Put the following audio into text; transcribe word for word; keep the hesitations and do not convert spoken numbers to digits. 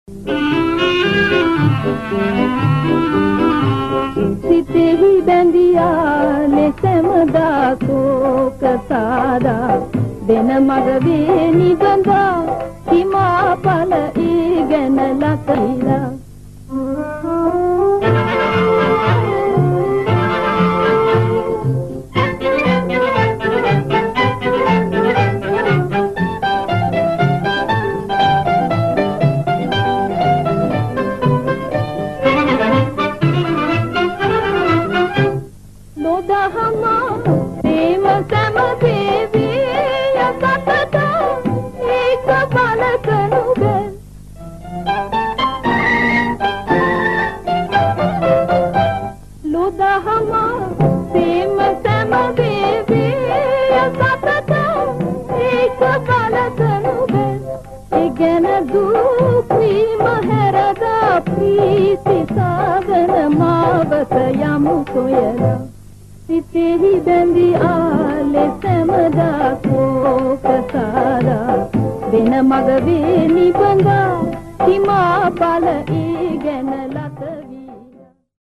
සිතෙහි බැඳියා ලෙසමදා කෝක සාදා දෙන මග වේ නිබඳා හිමාපල ඊගෙන ලකීලා සිතෙහි බැඳි ආලේ සැමදා කෝක සාදා දෙන මග වේ නිබඳා හිමා බල